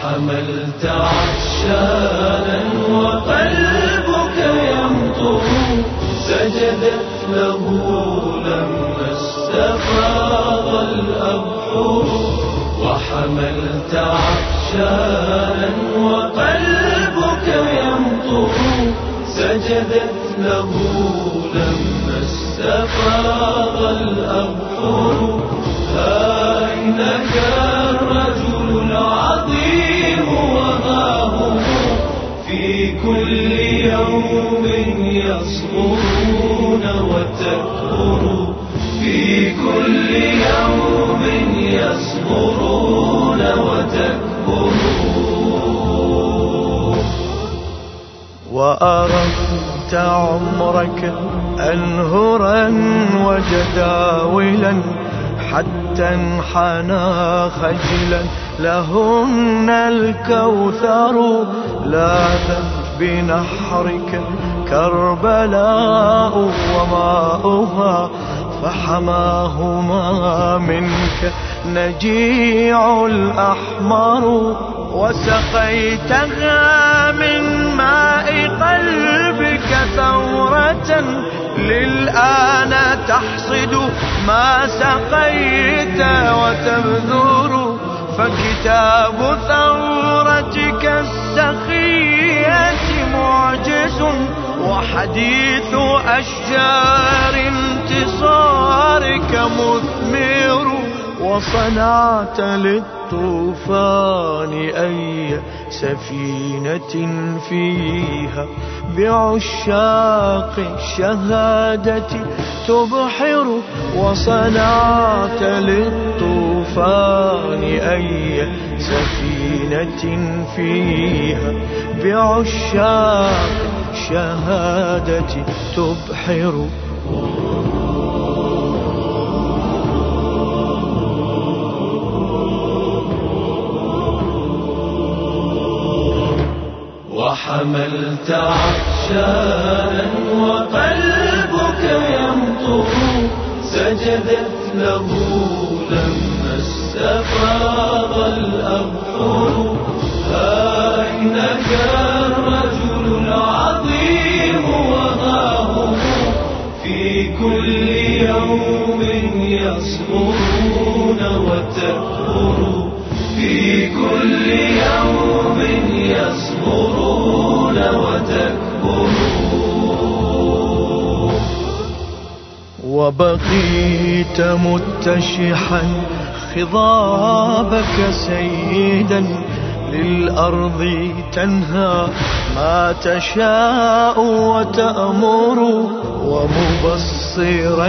وحملت عطشانا وقلبك يمطر، سجدت له لما استفاض الأبحر. وحملت عطشانا وقلبك يمطر، سجدت له لما استفاض الأبحر. ها إنك الرجل العظيم، وها هم في كل يوم يصغرون وتكبروا، في كل يوم يصغرون وتكبروا. وأردت عمرك أنهرا وجداولا، حتى انحنى خجلا لهن الكوثر. لاذت بنحرك كربلاء وماؤها، فحماهما منك نجيع الأحمر. وسقيتها من ماء قلبك ثورة، للآن تحصد ما سقيت وتبذر. فكتاب ثورتك السخية معجز، وحديث أشجار انتصارك مثمر. وصنعت للطوفان أي سفينة فيها بعشاق الشهادة تبحر. وصنعت للطوفان أي سفينة فيها بعشاق الشهادة تبحر. وحملت عطشانا وقلبك يمطر، سجدت له لما استفاض الأبحر. ها إنك الرجل العظيم، وها هم في كل يوم يصغرون وتكبروا، في كل يوم يصغرون وتكبروا. وبقيت متشحا خضابك سيدا، للأرض تنهى ما تشاء وتأمر. ومبصرا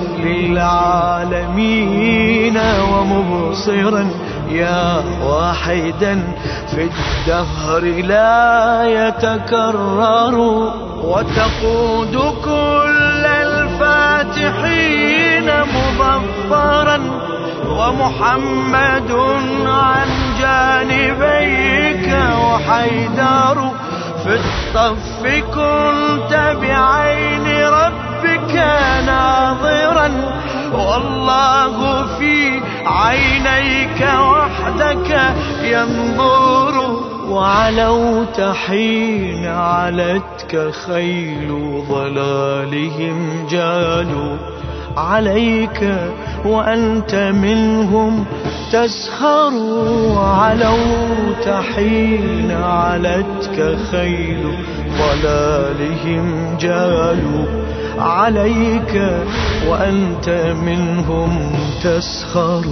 للعالمين ومبصرا يا واحدا في الدهر لا يتكرر. وتقود كل الفاتحين مظفرا، ومحمد عن جانبيك وحيدر. في الصف كنت بعين ربك ناظرا، والله في عينيك وحدك ينظر. وعلوت حين علتك خيل ضلالهم جالوا عليك وأنت منهم تسخر. وعلوت حين علتك خيل ضلالهم جالوا عليك وأنت منهم تسخر.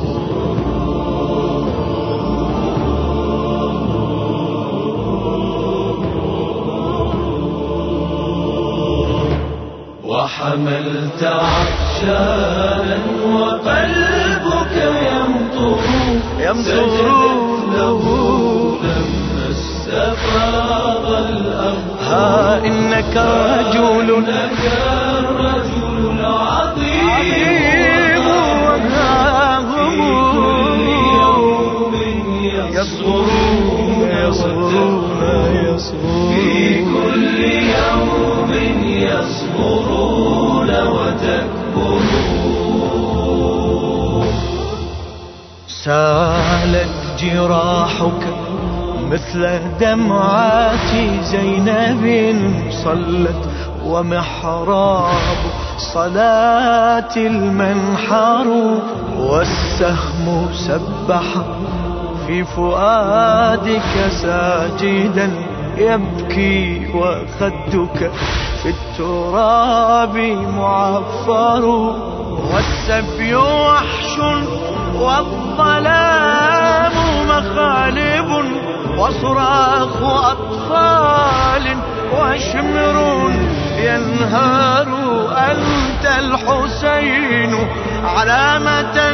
وحملت عطشانا وقلبك يمطر، سجدت له لما استفاض الأبحر. ها إنك رجل العظيم، وها هم يصغرون في كل يوم يصغرون وتكبرون. سالت جراحك مثل دمعات زينب صلت، ومحراب صلاة المنحر، والسهم سبح في فؤادك ساجدا يبكي، وخدك في التراب معفر، والسبي وحش والظلام مخالب، وصراخ أطفال وشمر ينهار. أنت الحسين علامة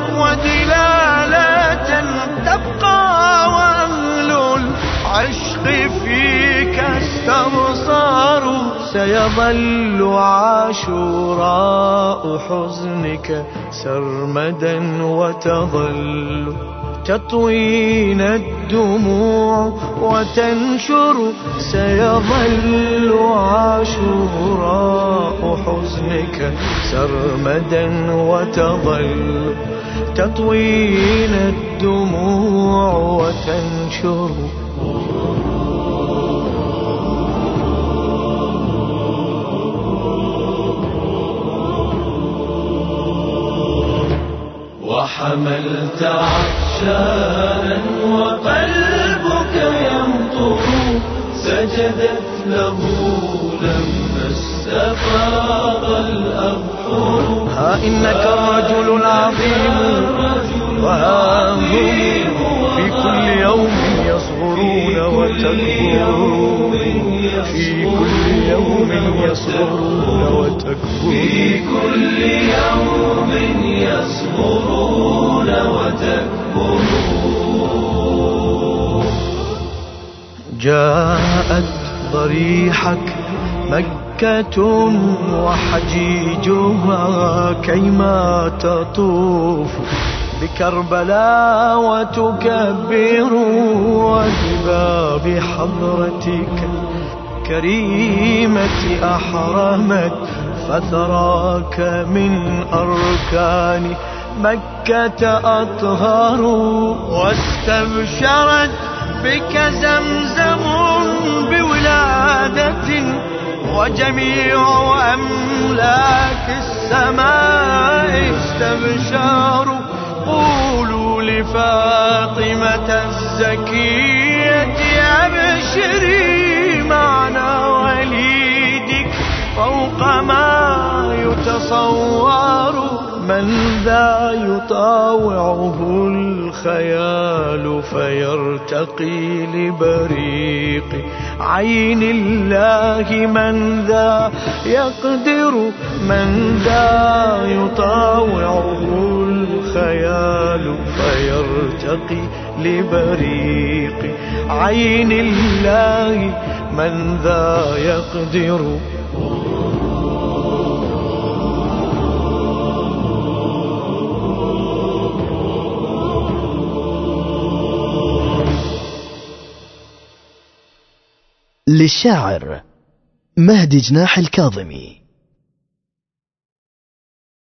ودلالة تبقى، وأهل العشق فيك استبصار. سيظل عاشوراء حزنك سرمدا، وتظل تطوينا الدموع وتنشر. سيظل عاشوراء حزنك سرمدا، وتظل تطوينا الدموع وتنشر. وحملت عطشانا وقلبك يمطر، سجدت له لما استفاض الأبحر. ها إنك الرجل العظيم، وها هم في كل يوم يصغرون وتكبرون، في كل يوم يصغرون وتكبرون، في كل يوم يصغرون وتكبرون. جاءت ضريحك مكة وحجيجها كيما تطوف بكربلاء وتكبر، وبباب حضرتك كريمة أحرمت، فثراك من أركان مكة أطهر. واستبشرت بك زمزم بولادة، وجميع أملاك السماء استبشروا. قولوا لفاطمة الزكية أبشري معنى وليدك فوق ما يتصور. من ذا يطاوعه الخيال فيرتقي لبريق عين الله. من ذا يقدر، من ذا يطاوعه الخيال فيرتقي لبريق عين الله. من ذا يقدر. للشاعر مهدي جناح الكاظمي.